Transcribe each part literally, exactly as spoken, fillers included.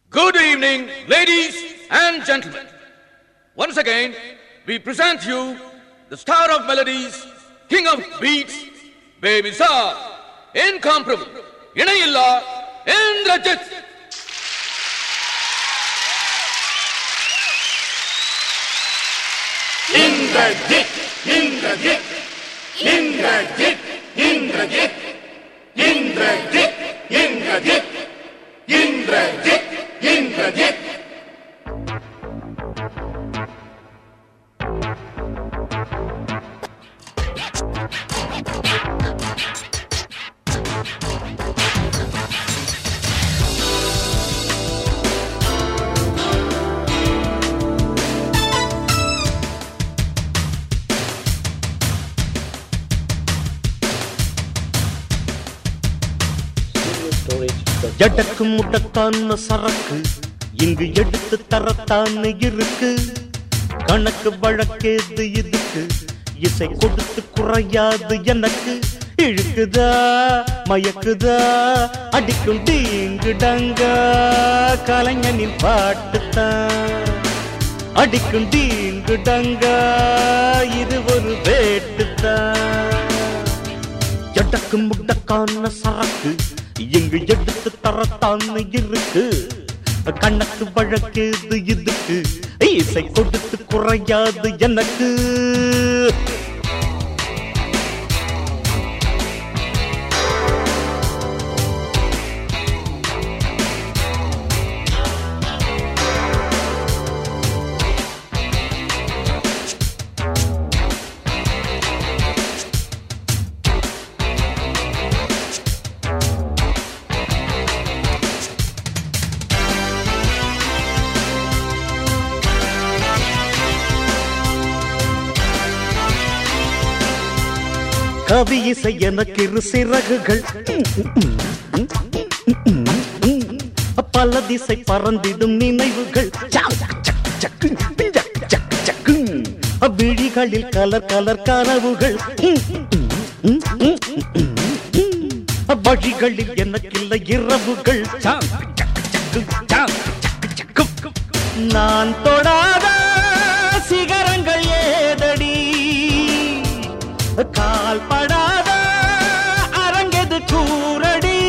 Good evening, ladies and gentlemen. Once again, we present you the star of melodies, king of beats, Baby Star, incomparable, Inayilla, Indrajit. Indrajit, Indrajit, Indrajit, Indrajit, Indrajit, Indrajit, Indrajit, Indrajit. எடக்கு முடக்கான சரக்கு இங்கு எடுத்து தரத்தான இருக்கு. கணக்கு வழக்கேது இதுக்கு, இசை கொடுத்து குறையாது எனக்கு. இழுக்குதா மயக்குதா அடிக்கும் டீங்கு டங்கா, கலைஞனின் பாட்டுத்தான் அடிக்கும் டீங்கு டங்கா, இது ஒரு வேட்டுத்தான். எடக்கு முடக்கான சரக்கு இங்கு எடுத்து தரத்தான்னு இருக்கு. கணக்கு வழக்கேது இதுக்கு, இசை கொடுத்து குறையாது எனக்கு. கவி இசை எனக்கு இரு சிறகுகள், பல திசை பறந்திடும் நினைவுகள். விழிகளில் கலர் கலர் கனவுகள், வழிகளில் எனக்கில்லை இரவுகள். நான் தொடாத சிகரங்கள் ஏதடி, கால் படாத அரங்கது கூரடி,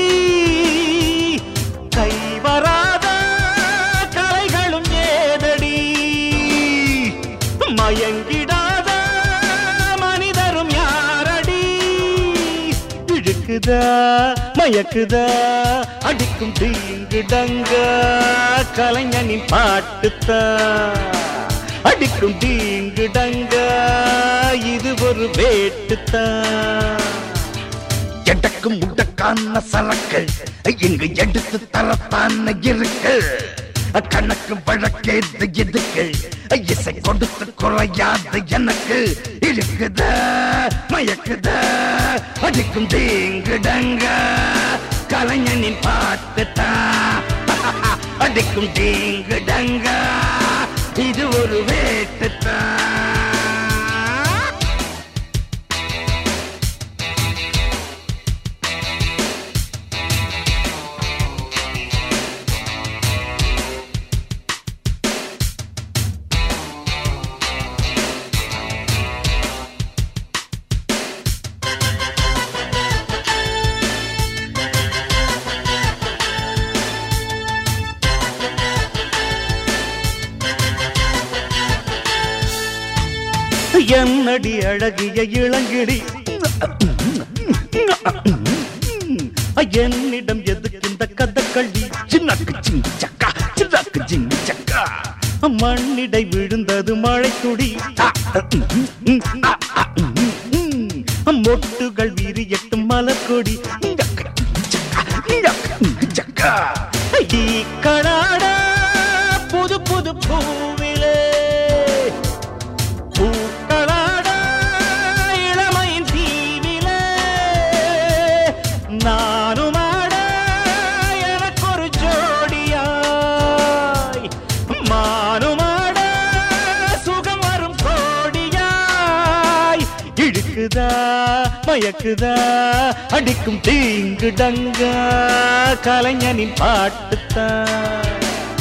கை வராத கலைகளும் ஏதடி, மயங்கிடாத மனிதரும் யாரடி. இழுக்குதா மயக்குதா அடிக்கும் தீங்கு டங்கா, கலைஞனின் பாட்டுத்தான் அடிக்கும் தீங்கு டங்கா, இது ஒரு வேட்டுத்தான். எடக்கு முடக்கான சரக்கு இங்கு எடுத்து தரத்தான இருக்கு. கணக்கு வழக்கேது எதுக்கு, இசை கொடுத்து குறையாது எனக்கு. இருக்குதா மயக்குதா அடிக்கும் தீங்கு டங்கா, கலைஞனின் பாட்டுத்தான் அடிக்கும் தீங்கு டங்கா, இது ஒரு வேட்டுத்தான். என்னடி அழகிய இளங்கிடி, என்னிடம் எதுக்கு இந்த கதகளி. சின்னக்கு சிங்கி சக்கா சின்னக்கு சிங்கி சக்கா, மண்ணிடை விழுந்தது மழை துளி. மொட்டுகள் விரியட்டும் மலர்கொடி. கடாட புது புது பூவிலே பூக்களாட இளமையின் தீவிலே, நானும் ஆட எனக்கு ஒரு ஜோடியாய், மானும் ஆட சுகம் வரும் கோடியாய். இழுக்குதா மயக்குதா அடிக்கும் தீங்கு டங்கா, கலைஞனின் பாட்டுத்தான்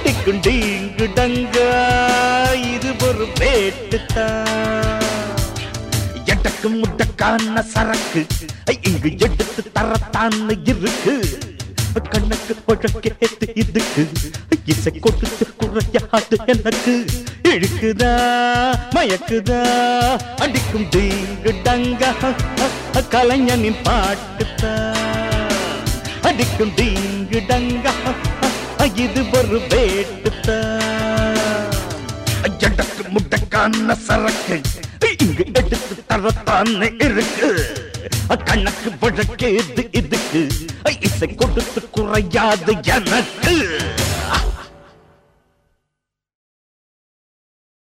அடிக்கும் டீங்கு டங்கா இது ஒரு வேட்டுத்தான். எட்டக்கு முட்டக்கான சரக்கு இங்கு எடுத்து தரத்தான் இருக்கு. கண்ணுக்கு பழக்கேத்து இதுக்கு இசை கொடுத்து குறையாது எனக்கு. இழுக்குதா மயக்குதா அடிக்கும் டீங்கு டங்கா கலைஞனின் பாட்டுத்தான். அடிக்கும் டீங்கு டங்கா இது ஒரு வேட்டுத்தான். எட்டக்கு முட்டக்கான சரக்கு இங்கு எடுத்து தரத்தான் இருக்கு. கணக்கு வழக்கேது இதுக்கு இசை கொடுத்து குறையாது எனக்கு.